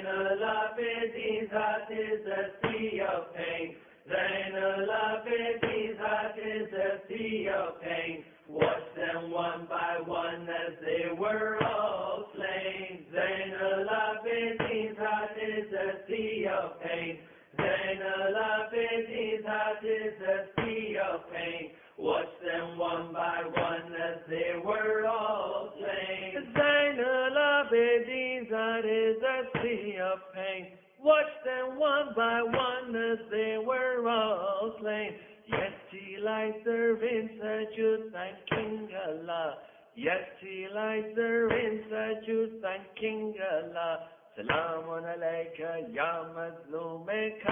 Zainul Abidin's heart is a sea of pain. Zainul Abidin's heart is a sea of pain. Watch them one by one as they were all slain. Zainul Abidin's heart is a sea of pain. Zainul Abidin's heart is a sea of pain. Watch them one by one as they were all slain. Zainul Abidin's heart is a sea of pain. Watch them one by one as they were all slain. Yes, he lies there in sujood, thanking Allah. Yes, he lies there in sujood, thanking Allah. Salamun alayka ya mazloom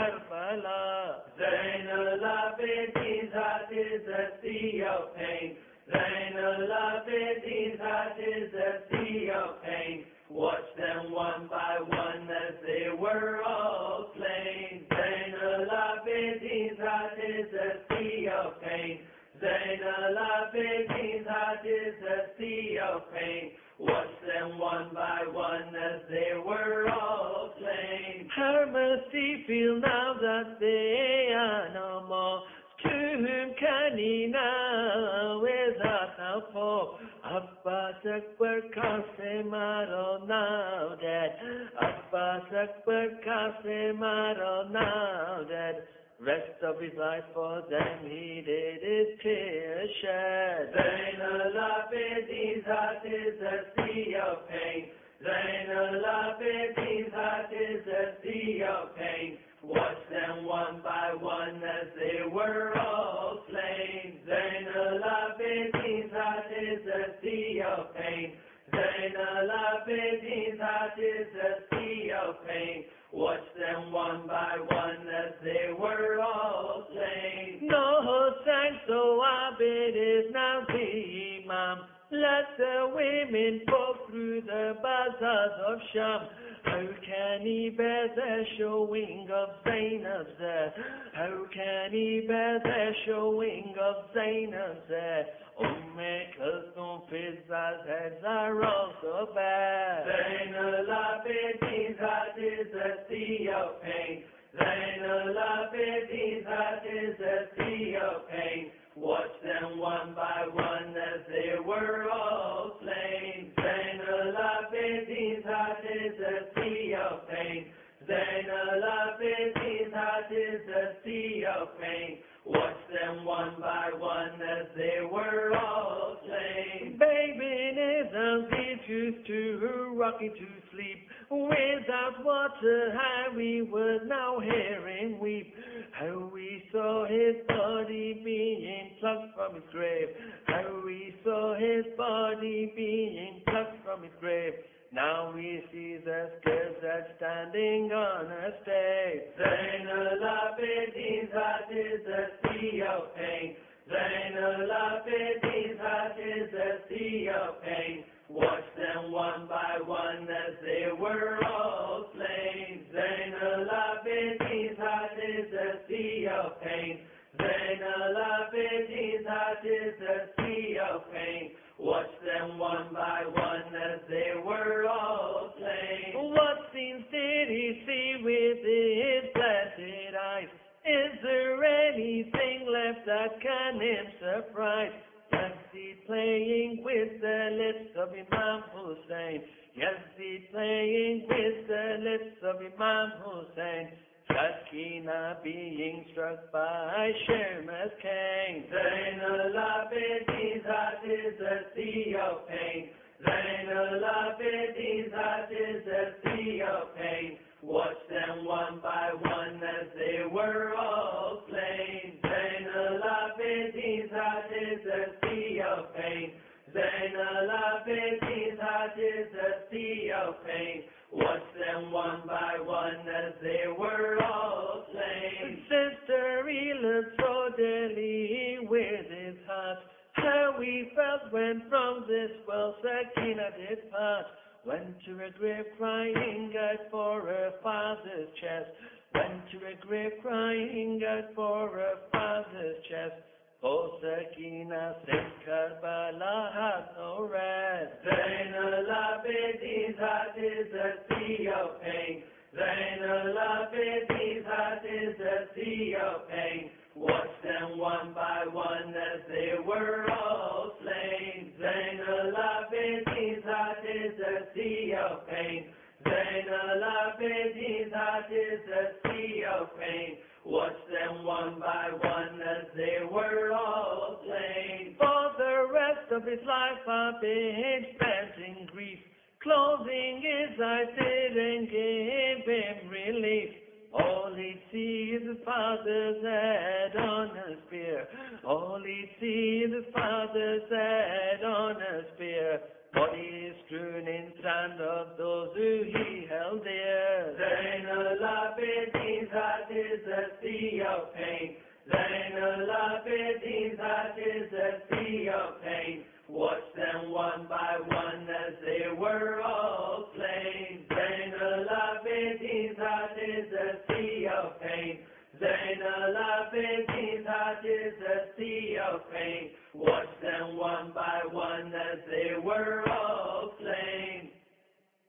Karbala. Zainul Abidin's heart is a sea of pain. Zainul Abidin's heart is a sea of pain. Watch them one by one as they were all slain. Zainul Abidin's heart is a sea of pain. Zainul Abidin's heart is a sea of pain. Watch them one by one as they were all slain. Have mercy, feel now that they are no more. To whom can he now without help for? Abbas Akbar Qasim are now dead. Abbas Akbar Qasim are now dead. Rest of his life for them he did his tears shed. Zainul Abidin's heart is a sea of pain. Zainul Abidin's heart is a sea of pain. Watch them one by one as they were all slain. Zainul Abidin's heart is a sea of pain. Zainul Abidin's heart is a sea of pain. Watch them one by one as they were all slain. No Hussain, so Abid is now the Imam. Let the women walk through the bazaars of Sham. How can he bear the showing of Zainab there? How can he bear the showing of Zainab there? Kulthum Fizzah's heads are also bare. Zainul Abidin's heart is a sea of pain. Zainul Abidin's heart is a sea of pain. Watch them one by one as they were all slain. Zainul Abidin's heart is a sea of pain. Zainul Abidin's heart is a sea of pain. Watch them one by one as they were all slain. Baby Nizam used to rocking to sleep. Without water, how we would now hear him weep. How we saw his body being plucked from his grave. How we saw his body being plucked from his grave. Now we see the Skirzad standing on a stage. Zainul Abidin's heart is a sea of pain. Zainul Abidin's heart is a sea of pain. Watch them one by one as they were all slain. Zainul Abidin's heart is a sea of pain. Zainul Abidin's heart is a sea of pain. Watch them one by one as they were all slain. What scenes did he see with his blessed eyes? Is there anything left that can him surprise? Yazid playing with the lips of Imam Hussein. Yazid playing with the lips of Imam Hussein. Sakina being struck by Sherma's cane. Zainul Abidin's heart is a sea of pain. Zainul Abidin's heart is a sea of pain. Watch them one by one as they were all slain. Zainul Abidin's heart is a sea of pain. Zainul Abidin's heart is a sea of pain. Watch them one by one as they were all slain. Sister, he looked so deadly with his heart. How he felt when from this world Sakina did part. Went to a grave crying out for her father's chest. Went to a grave crying out for her father's chest. Oh, Sakina, since Karbala has no rest. Zainul Abidin's heart is a sea of pain. Zainul Abidin's heart is a sea of pain. Watch them one by one as they were all slain. Zainul Abidin's heart is a sea of pain. Zainul Abidin's heart is a sea of pain. Watch them one by one as they were all slain. For the rest of his life Abid spent in grief, closing his eyes didn't give him relief. All he'd see is his father's head on a spear. All he'd see is his father's head on a spear. Body strewn in sand of those who he held dear. Zainul Abidin's heart is a sea of pain. Zainul Abidin's heart is a sea of pain. Watch them one by one as they were all slain. Zainul Abidin's heart is a sea of pain. Zainul Abidin's heart is a sea of pain. Watch them one by one as they were all